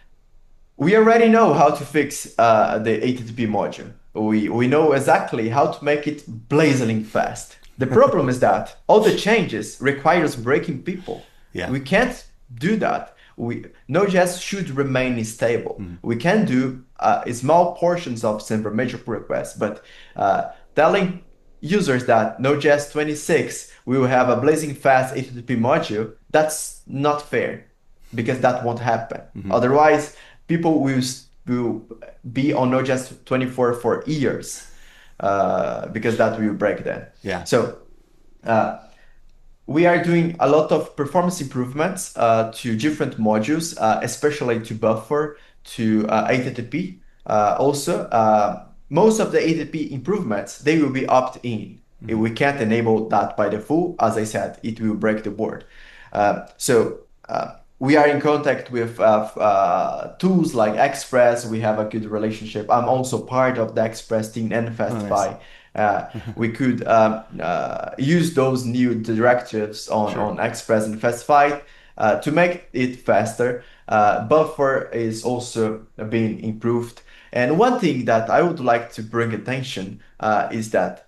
we already know how to fix uh, the H T T P module. We, we know exactly how to make it blazing fast. The problem is that all the changes requires breaking people. Yeah. We can't do that. We Node.js should remain stable. Mhm. We can do uh, small portions of some major pull requests, but uh, telling users that Node.js twenty-six will have a blazing fast H T T P module, that's not fair because that won't happen. Mhm. Otherwise, people will s- will be on Node.js twenty-four for years uh, because that will break then. Yeah. So uh, we are doing a lot of performance improvements uh, to different modules, uh, especially to buffer, to uh, H T T P. Uh, also, uh, most of the H T T P improvements, they will be opt-in. If we can't enable that by default, as I said, it will break the board. Uh, so uh, we are in contact with uh, f- uh, tools like Express. We have a good relationship. I'm also part of the Express team and Fastify. Uh, we could um, uh, use those new directives on, Sure. on Express and Fastify uh, to make it faster. Uh, buffer is also being improved. And one thing that I would like to bring attention uh, is that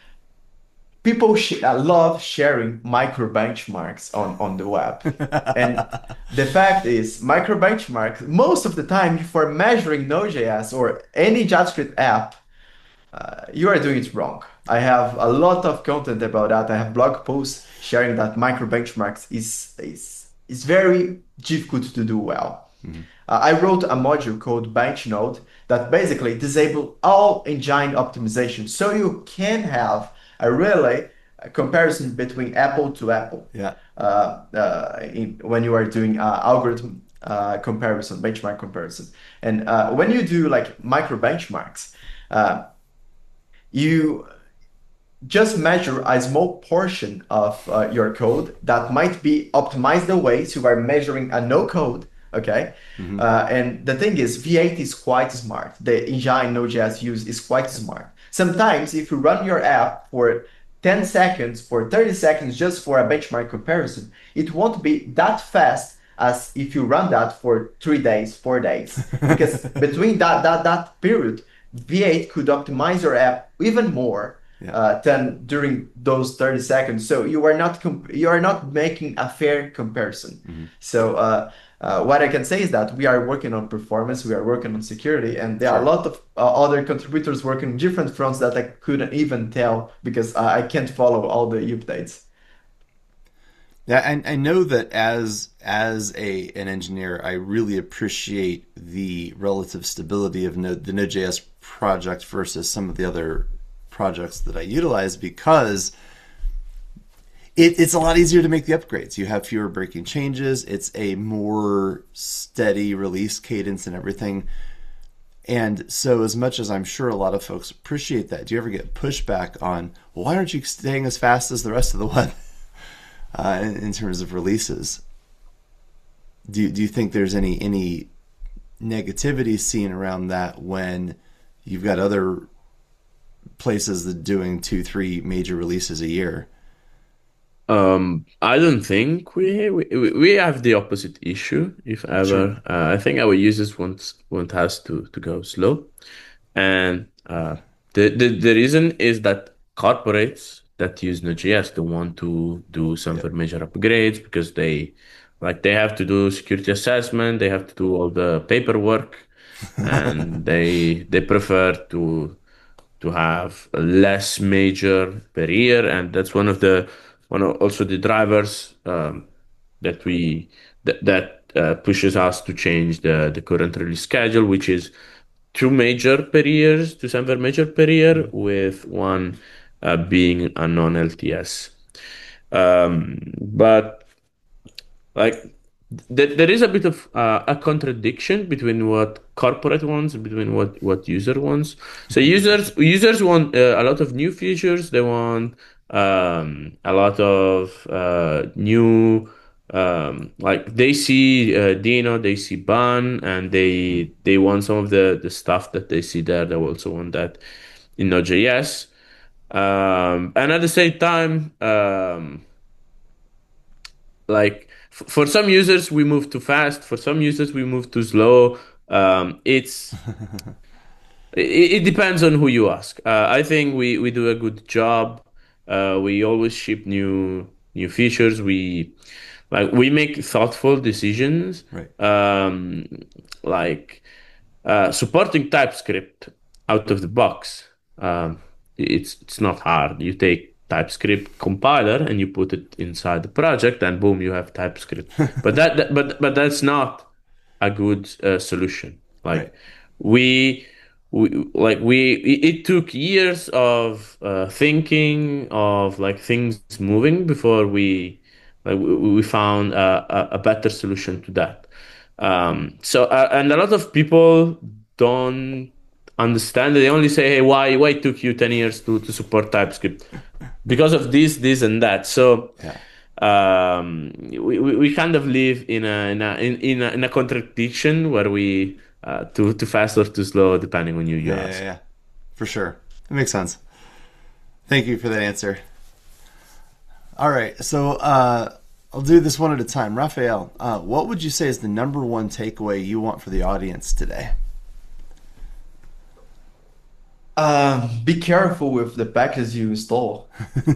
people sh- uh, love sharing micro benchmarks on, on the web. And the fact is, micro benchmarks, most of the time for measuring Node.js or any JavaScript app, uh, you are doing it wrong. I have a lot of content about that. I have blog posts sharing that micro benchmarks is is is very difficult to do well. Mhm. Uh, I wrote a module called BenchNode that basically disable all engine optimization, so you can have a really a comparison between apple to apple Yeah. uh, uh, in, when you are doing uh, algorithm uh, comparison, benchmark comparison. And uh, when you do like micro benchmarks, uh, you just measure a small portion of uh, your code that might be optimized the way you are measuring a no code. Okay. Mhm. Uh, and the thing is, V eight is quite smart. The engine Node.js use is quite smart. Sometimes, if you run your app for ten seconds, for thirty seconds, just for a benchmark comparison, it won't be that fast as if you run that for three days, four days. Because between that that that period, V eight could optimize your app even more Yeah. uh, than during those thirty seconds. So you are not comp- you are not making a fair comparison. Mhm. So uh, uh, what I can say is that we are working on performance, we are working on security, and there are a Sure. lot of uh, other contributors working on different fronts that I couldn't even tell because I, I can't follow all the updates. Yeah, and I know that as as a an engineer, I really appreciate the relative stability of Node, the Node.js project versus some of the other projects that I utilize because it, it's a lot easier to make the upgrades. You have fewer breaking changes. It's a more steady release cadence and everything. And so, as much as I'm sure a lot of folks appreciate that, do you ever get pushback on, well, why aren't you staying as fast as the rest of the web uh, in, in terms of releases? Do you, do you think there's any any negativity seen around that when you've got other places that doing two, three major releases a year? Um, I don't think we we we have the opposite issue, if ever. Uh, I think our users want want us to to go slow, and uh, the, the the reason is that corporates that use Node.js don't want to do some Yep. major upgrades because they like they have to do security assessment, they have to do all the paperwork, and they they prefer to to have less major per year, and that's one of the one of also the drivers um, that we that, that uh, pushes us to change the the current release schedule, which is two major per year, two Semver major per year, with one uh, being a non-L T S. Um, but like th- there is a bit of uh, a contradiction between what corporate wants and between what what user wants. So users users want uh, a lot of new features. They want um, a lot of uh, new um, like they see uh, Dino, they see Ban, and they they want some of the the stuff that they see there. They also want that in Node.js. Um, and at the same time, um, like f- for some users we move too fast, for some users we move too slow. Um, it's it, it depends on who you ask. Uh, I think we we do a good job. Uh, we always ship new new features. We like we make thoughtful decisions. Right. Um, like uh, supporting TypeScript out of the box. Um, it's it's not hard. You take TypeScript compiler and you put it inside the project, and boom, you have TypeScript. But that, that but but that's not a good uh, solution. Right. Like we we like we it, it took years of uh, thinking of like things moving before we like we, we found a, a, a better solution to that. Um, so uh, and a lot of people don't understand. They only say, "Hey, why why it took you ten years to to support TypeScript?" Because of this, this, and that. So Yeah. um, we, we we kind of live in a in a in, in a, in a contradiction where we uh, too too fast or too slow depending on you you Yeah, yeah, ask. yeah. For sure. That makes sense. Thank you for that answer. All right. So uh, I'll do this one at a time. Raphael, uh, what would you say is the number one takeaway you want for the audience today? Um, be careful with the packages you install.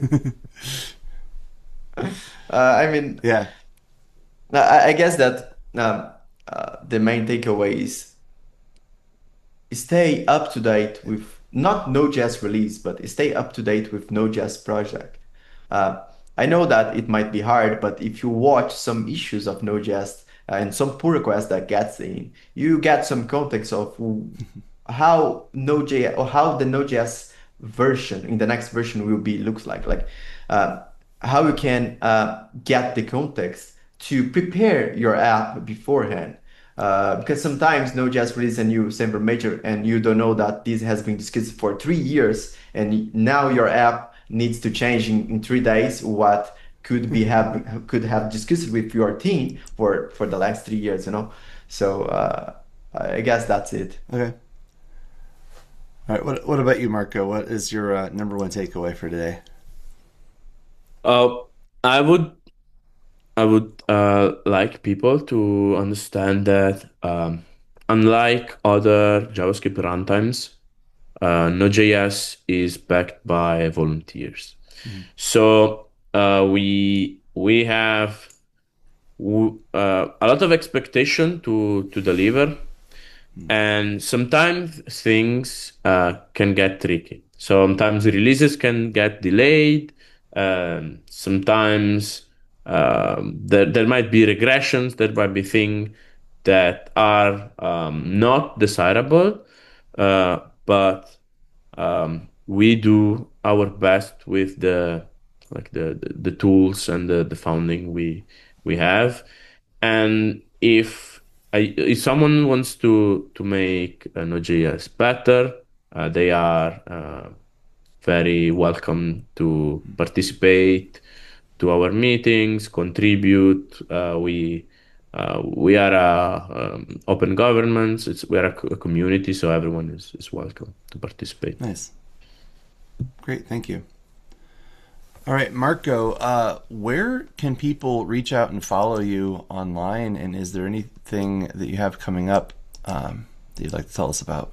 Uh, I mean, Yeah. I, I guess that um, uh, the main takeaway is stay up to date with not Node.js release, but stay up to date with Node.js project. Uh, I know that it might be hard, but if you watch some issues of Node.js uh, and some pull requests that gets in, you get some context of w- how Node.js or how the Node.js version in the next version will be looks like. Like uh, how you can uh, get the context to prepare your app beforehand. Uh, because sometimes Node.js release a new Semver major and you don't know that this has been discussed for three years and now your app needs to change in, in three days what could be have could have discussed with your team for for the last three years, you know. So uh, I guess that's it. Okay. All right. What What about you, Marco? What is your uh, number one takeaway for today? Uh, I would I would uh, like people to understand that um, unlike other JavaScript runtimes, uh, Node.js is backed by volunteers. Mhm. So uh, we we have w- uh, a lot of expectation to to deliver, and sometimes things uh, can get tricky. Sometimes releases can get delayed. Um, sometimes um, there there might be regressions. There might be things that are um, not desirable, uh, but um, we do our best with the like the, the, the tools and the, the founding we we have. And if I, if someone wants to to make uh, Node.js better, uh, they are uh, very welcome to participate to our meetings, contribute. Uh, we uh, we are a um, open governance. It's we are a, co- a community, so everyone is, is welcome to participate. Nice. Great. Thank you. All right, Marco, uh, where can people reach out and follow you online? And is there anything that you have coming up um, that you'd like to tell us about?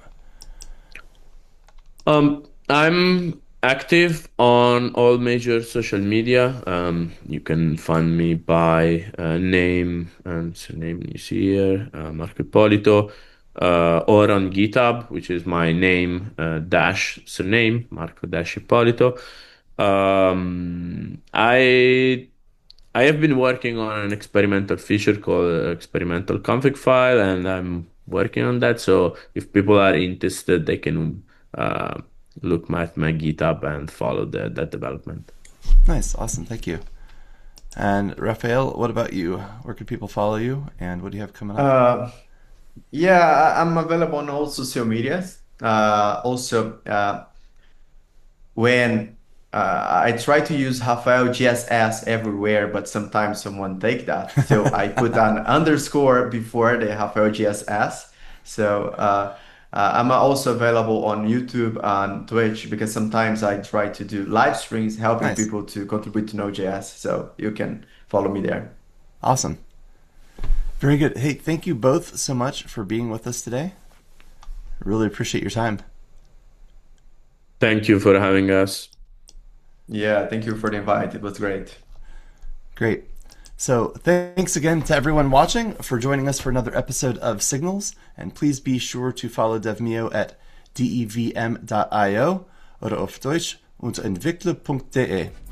Um, I'm active on all major social media. Um, you can find me by uh, name and surname you see here, uh, Marco Ippolito, uh, or on GitHub, which is my name uh, dash surname, Marco dash Ippolito. Um, I I have been working on an experimental feature called uh, experimental config file, and I'm working on that. So if people are interested, they can uh, look at my GitHub and follow the, that development. Nice. Awesome. Thank you. And Raphael, what about you? Where can people follow you? And what do you have coming up? Uh, yeah, I- I'm available on all social medias. Uh, also, uh, when uh, I try to use Rafael G S S everywhere, but sometimes someone take that. So I put an underscore before the Rafael G S S. So uh, uh, I'm also available on YouTube and Twitch because sometimes I try to do live streams helping Nice. people to contribute to Node.js. So you can follow me there. Awesome. Very good. Hey, thank you both so much for being with us today. I really appreciate your time. Thank you for having us. Yeah, thank you for the invite. It was great. Great. So thanks again to everyone watching for joining us for another episode of Signals. And please be sure to follow DevMio at devm dot io oder auf Deutsch unter entwickler punkt de.